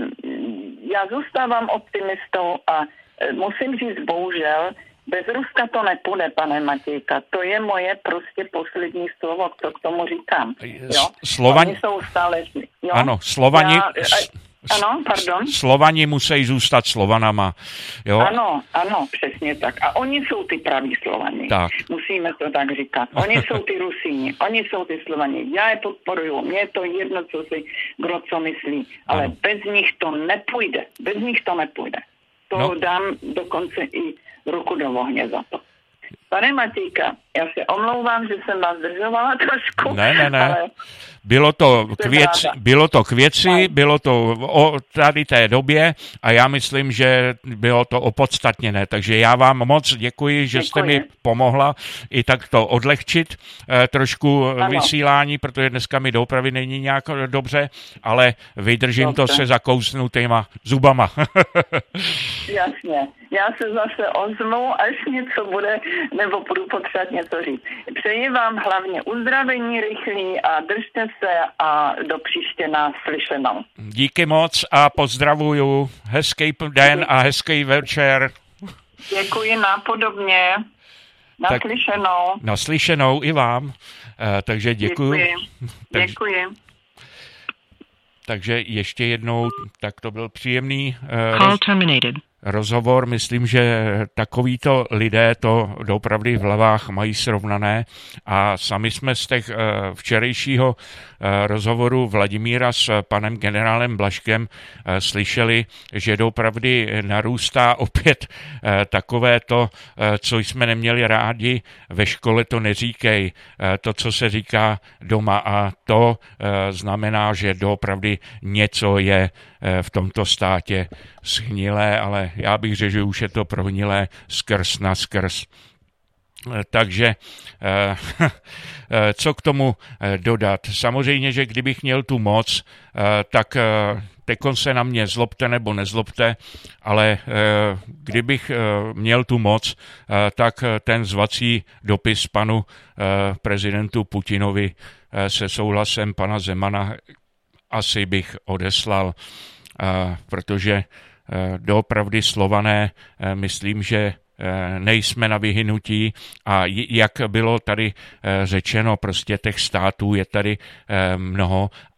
já zůstávám optimistou a e, musím říct, bohužel, bez Ruska to nepůjde, pane Matějka. To je moje prostě poslední slovo, co k tomu říkám. Jo? Slovani... Oni jsou stále... Jo? Ano, Slovani... Já... Ano, pardon. Slovani musí zůstat Slovanama. Jo? Ano, ano, přesně tak. A oni jsou ty praví Slovani. Tak. Musíme to tak říkat. Oni jsou ty Rusíni, oni jsou ty Slovani. Já je podporuju, mně je to jedno, co si kdo co myslí, ale ano. bez nich to nepůjde. Bez nich to nepůjde. To no. dám dokonce i ruku do ohně za to. Pane Matějka, já se omlouvám, že jsem vás zdržovala trošku. Ne, ne, ne. Ale bylo to k věci, bylo to k věci, bylo to o tady té době a já myslím, že bylo to opodstatněné. Takže já vám moc děkuji, že děkuji. jste mi pomohla i tak to odlehčit eh, trošku ano. vysílání, protože dneska mi doopravdy není nějak dobře, ale vydržím dobře. to se zakousnutýma zubama. Jasně. Já se zase ozmu, až něco bude, nebo budu potřebovat něco říct. Přeji vám hlavně uzdravení rychlý a držte se a do příště nás slyšenou. Díky moc a pozdravuju. Hezký den a hezký večer. Děkuji nápodobně. Naslyšenou. Tak, naslyšenou i vám. Uh, takže děkuji. Děkuji. Takže, děkuji. Takže ještě jednou, tak to byl příjemný uh, Call terminated. rozhovor. Myslím, že takovýto lidé to doopravdy v hlavách mají srovnané a sami jsme z těch včerejšího rozhovoru Vladimíra s panem generálem Blažkem slyšeli, že doopravdy narůstá opět takové to, co jsme neměli rádi, ve škole to neříkej, to, co se říká doma a to znamená, že doopravdy něco je v tomto státě schnilé, ale já bych řekl, že už je to prohnilé skrz na skrz. Takže co k tomu dodat? Samozřejmě, že kdybych měl tu moc, tak tekon se na mě zlobte nebo nezlobte, ale kdybych měl tu moc, tak ten zvací dopis panu prezidentu Putinovi se souhlasem pana Zemana asi bych odeslal, protože doopravdy Slované, myslím, že nejsme na vyhynutí a jak bylo tady řečeno, prostě těch států je tady mnoho a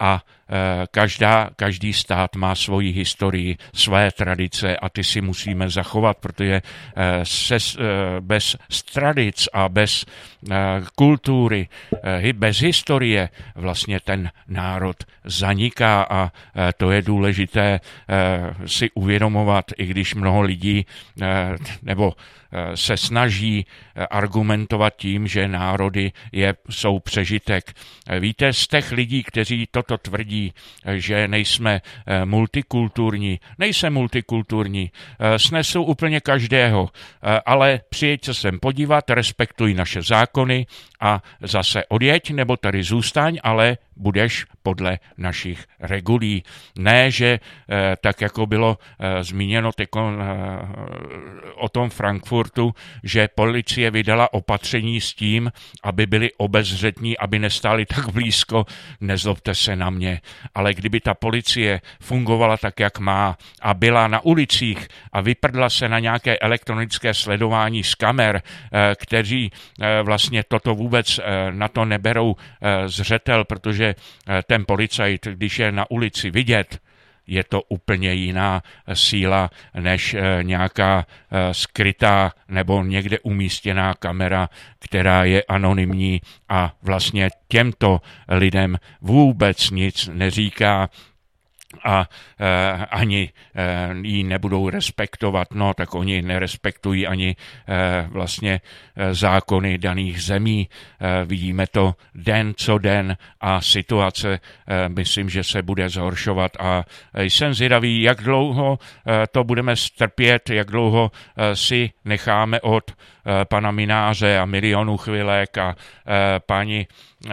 Každá, každý stát má svoji historii, své tradice a ty si musíme zachovat, protože se, bez tradic a bez kultury, bez historie vlastně ten národ zaniká a to je důležité si uvědomovat, i když mnoho lidí nebo se snaží argumentovat tím, že národy je, jsou přežitek. Víte, z těch lidí, kteří toto tvrdí, že nejsme multikulturní, nejsem multikulturní, snesu úplně každého, ale přijeď se sem podívat, respektuj naše zákony a zase odjeď, nebo tady zůstaň, ale budeš podle našich regulí. Ne, že tak, jako bylo zmíněno tekon, o tom Frankfurtu, že policie vydala opatření s tím, aby byli obezřetní, aby nestáli tak blízko, nezlobte se na mě. Ale kdyby ta policie fungovala tak, jak má a byla na ulicích a vyprdla se na nějaké elektronické sledování z kamer, kteří vlastně toto vůbec na to neberou zřetel, protože ten policajt, když je na ulici vidět, je to úplně jiná síla než nějaká skrytá nebo někde umístěná kamera, která je anonymní a vlastně těmto lidem vůbec nic neříká a eh, ani eh, ji nebudou respektovat, no tak oni nerespektují ani eh, vlastně eh, zákony daných zemí. Eh, vidíme to den co den a situace eh, myslím, že se bude zhoršovat a jsem zvědavý, jak dlouho eh, to budeme strpět, jak dlouho eh, si necháme od eh, pana Mináře a Milionu chvilek a eh, paní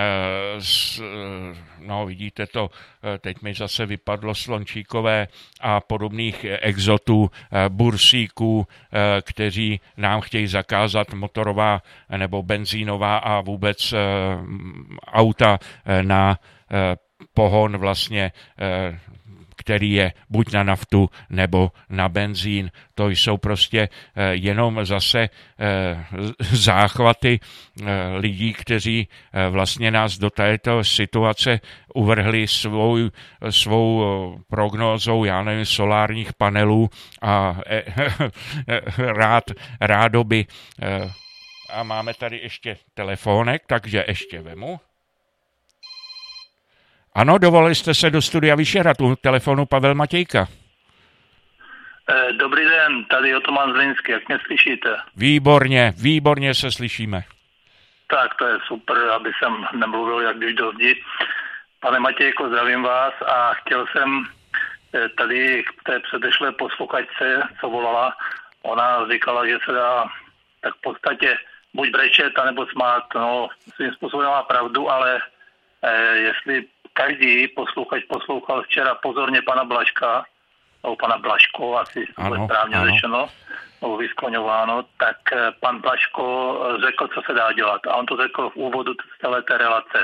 no vidíte to, teď mi zase vypadlo Slončíkové a podobných exotů, bursíků, kteří nám chtějí zakázat motorová nebo benzínová a vůbec auta na pohon vlastně, který je buď na naftu nebo na benzín. To jsou prostě jenom zase záchvaty lidí, kteří vlastně nás do této situace uvrhli svou, svou prognózou, já nevím, solárních panelů a rád, rádoby. A máme tady ještě telefonek, takže ještě vemu. Ano, dovolili jste se do studia Vyšehrad, u telefonu Pavel Matějka. Dobrý den, tady Otoman Zlínský, jak mě slyšíte? Výborně, výborně se slyšíme. Tak, to je super, aby jsem nemluvil jak když do zdi. Pane Matějko, zdravím vás a chtěl jsem tady k té předešlé posluchačce, co volala, ona říkala, že se dá tak v podstatě buď brečet, anebo smát, no svým způsobem má pravdu, ale eh, jestli každý posluchač poslouchal včera pozorně pana Blažka, nebo pana Blažko, asi ano, správně ano. řečeno, nebo vyskloňováno, tak pan Blažko řekl, co se dá dělat. A on to řekl v úvodu celé té relace.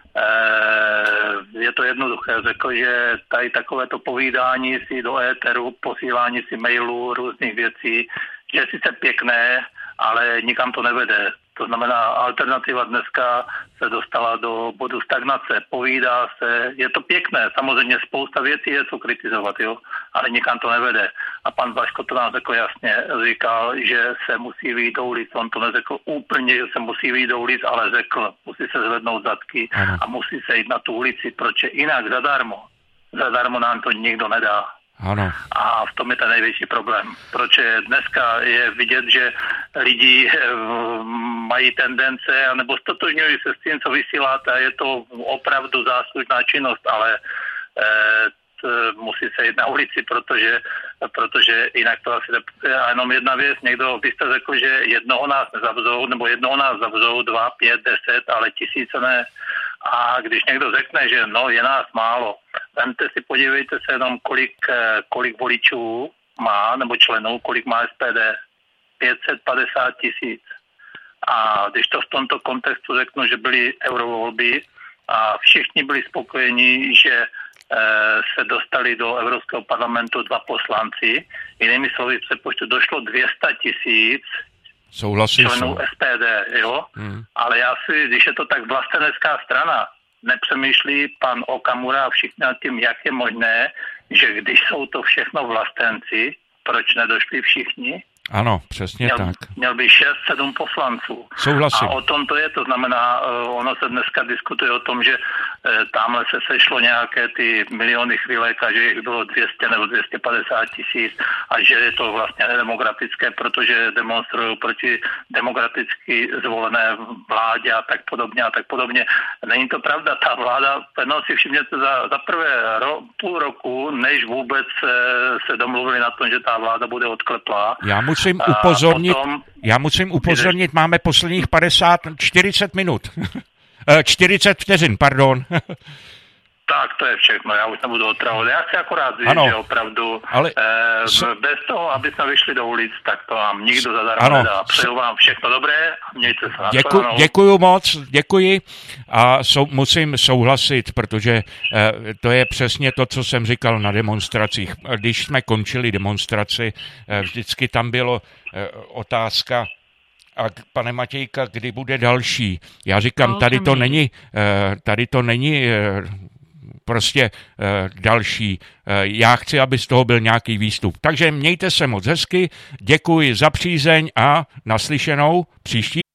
Je to jednoduché. Řekl, že tady takovéto povídání si do éteru, posílání si mailů, různých věcí, že je sice pěkné, ale nikam to nevede. To znamená, alternativa dneska se dostala do bodu stagnace, povídá se, je to pěkné, samozřejmě spousta věcí je co kritizovat, jo, ale nikam to nevede. A pan Blažko to nám řekl jasně, říkal, že se musí vyjít do ulic, on to neřekl úplně, že se musí vyjít do ulic, ale řekl, musí se zvednout zadky a musí se jít na tu ulici, proč jinak zadarmo, zadarmo nám to nikdo nedá. Ano. A v tom je ten největší problém. Proč dneska je vidět, že lidi mají tendence anebo stotožňují se s tím, co vysíláte a je to opravdu záslužná činnost, ale eh, musí se jít na ulici, protože, protože jinak to asi nepůjde. A jenom jedna věc, někdo, vy jste řekl, že jednoho nás nezavřou, nebo jednoho nás zavřou, dva, pět, deset, ale tisíce ne. A když někdo řekne, že no, je nás málo, vemte si, podívejte se jenom, kolik, kolik voličů má, nebo členů, kolik má S P D. pět set padesát tisíc. A když to v tomto kontextu řeknu, že byly eurovolby a všichni byli spokojeni, že se dostali do Evropského parlamentu dva poslanci. Jinými slovy, v přepočtu došlo dvě stě tisíc členů S P D, jo? Hmm. Ale já si, když je to tak vlastenecká strana, nepřemýšlí pan Okamura a všichni nad tím, jak je možné, že když jsou to všechno vlastenci, proč nedošli všichni? Ano, přesně měl, tak. Měl by šest, sedm poslanců. Souhlasím. A o tom to je, to znamená, ono se dneska diskutuje o tom, že tamhle se sešlo nějaké ty miliony chvílek a že jich bylo dvě stě nebo dvě stě padesát tisíc a že je to vlastně nedemokratické, protože demonstrují proti demokraticky zvolené vládě a tak podobně a tak podobně. Není to pravda, ta vláda, no si všimněte za, za prvé ro, půl roku, než vůbec se, se domluvili na tom, že ta vláda bude odkleplá. Já musím upozornit, potom, já musím upozornit, máme posledních padesát, čtyřicet minut. čtyřicet vteřin, pardon. Tak, to je všechno, já už nebudu otravovat. Já chci akorát říct, že opravdu ale... eh, bez toho, aby jsme vyšli do ulic, tak to vám nikdo zadarmo nedá. Přeju vám všechno dobré a mějte se na Děku, Děkuju moc, děkuji a sou, musím souhlasit, protože eh, to je přesně to, co jsem říkal na demonstracích. Když jsme končili demonstraci, eh, vždycky tam bylo eh, otázka, a pane Matějka, kdy bude další? Já říkám, tady to není, tady to není prostě další. Já chci, aby z toho byl nějaký výstup. Takže mějte se moc hezky, děkuji za přízeň a naslyšenou příští